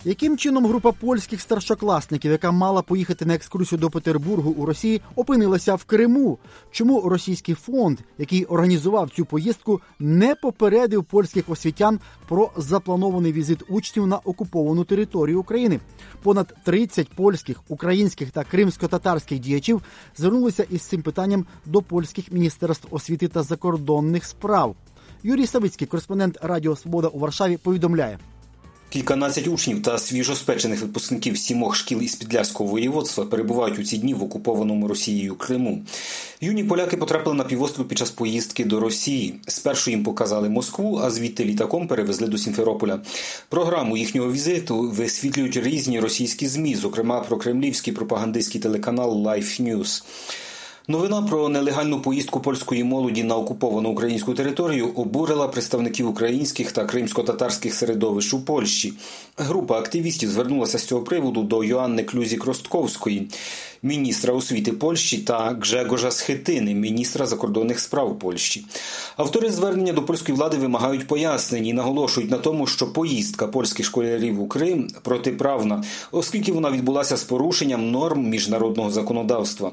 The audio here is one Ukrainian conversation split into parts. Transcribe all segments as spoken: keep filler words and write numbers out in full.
Яким чином група польських старшокласників, яка мала поїхати на екскурсію до Петербургу у Росії, опинилася в Криму? Чому російський фонд, який організував цю поїздку, не попередив польських освітян про запланований візит учнів на окуповану територію України? Понад тридцять польських, українських та кримсько-татарських діячів звернулися із цим питанням до польських міністерств освіти та закордонних справ. Юрій Савицький, кореспондент Радіо Свобода у Варшаві, повідомляє. Кільканадцять учнів та свіжоспечених випускників сімох шкіл із Підляського воєводства перебувають у ці дні в окупованому Росією Криму. Юні поляки потрапили на півострів під час поїздки до Росії. Спершу їм показали Москву, а звідти літаком перевезли до Сімферополя. Програму їхнього візиту висвітлюють різні російські ЗМІ, зокрема прокремлівський пропагандистський телеканал Life News. Новина про нелегальну поїздку польської молоді на окуповану українську територію обурила представників українських та кримсько-татарських середовищ у Польщі. Група активістів звернулася з цього приводу до Йоанни Клюзік-Ростковської, міністра освіти Польщі, та Гжегожа Схетини, міністра закордонних справ Польщі. Автори звернення до польської влади вимагають пояснень і наголошують на тому, що поїздка польських школярів у Крим протиправна, оскільки вона відбулася з порушенням норм міжнародного законодавства.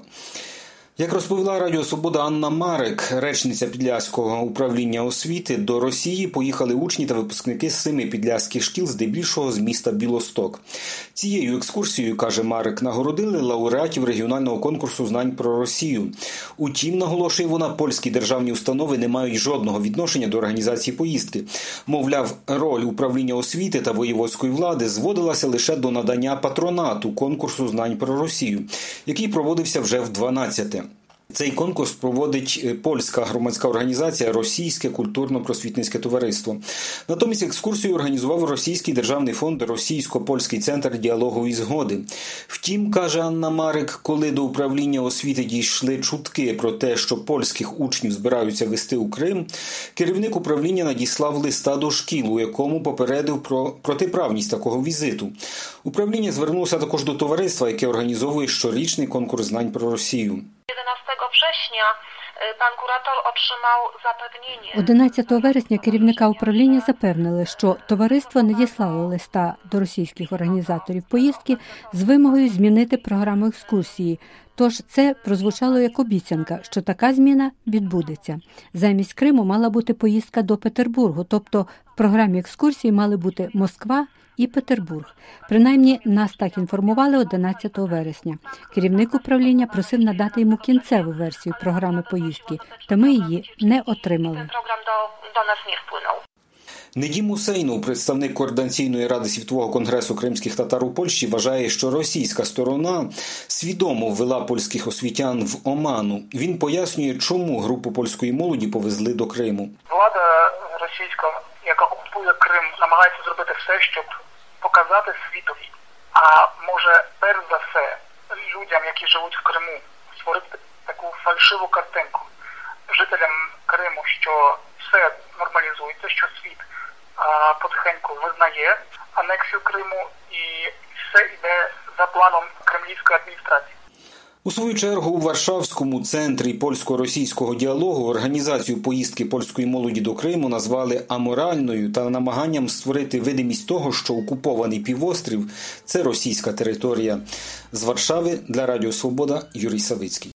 Як розповіла Радіо Свобода Анна Марик, речниця Підляського управління освіти, до Росії поїхали учні та випускники з семи підляських шкіл, здебільшого з міста Білосток. Цією екскурсією, каже Марик, нагородили лауреатів регіонального конкурсу знань про Росію. Утім, наголошує вона, польські державні установи не мають жодного відношення до організації поїздки. Мовляв, роль управління освіти та воєводської влади зводилася лише до надання патронату конкурсу знань про Росію, який проводився вже в дванадцяте. Цей конкурс проводить польська громадська організація «Російське культурно-просвітницьке товариство». Натомість екскурсію організував Російський державний фонд «Російсько-польський центр діалогу і згоди». Втім, каже Анна Марик, коли до управління освіти дійшли чутки про те, що польських учнів збираються вести у Крим, керівник управління надіслав листа до шкіл, у якому попередив про протиправність такого візиту. Управління звернулося також до товариства, яке організовує щорічний конкурс знань про Росію. jedenastego września pan kurator otrzymał zapewnienie. одинадцятого вересня керівника управління запевнили, що товариство надіслало листа до російських організаторів поїздки з вимогою змінити програму екскурсії. Тож це прозвучало як обіцянка, що така зміна відбудеться. Замість Криму мала бути поїздка до Петербургу, тобто в програмі екскурсії мали бути Москва і Петербург. Принаймні, нас так інформували одинадцятого вересня. Керівник управління просив надати йому кінцеву версію програми поїздки, та ми її не отримали. Program do, do nas nie wpłynął. Недім Усейнов, представник Координаційної ради Світового конгресу кримських татар у Польщі, вважає, що російська сторона свідомо ввела польських освітян в оману. Він пояснює, чому групу польської молоді повезли до Криму. Влада російська, яка окупує Крим, намагається зробити все, щоб показати світові, а може перш за все людям, які живуть в Криму, створити таку фальшиву картинку жителям Криму, що все нормалізується, що світ а, потихеньку визнає анексію Криму і все йде за планом кремлівської адміністрації. У свою чергу у Варшавському центрі польсько-російського діалогу організацію поїздки польської молоді до Криму назвали аморальною та намаганням створити видимість того, що окупований півострів – це російська територія. З Варшави для Радіо Свобода Юрій Савицький.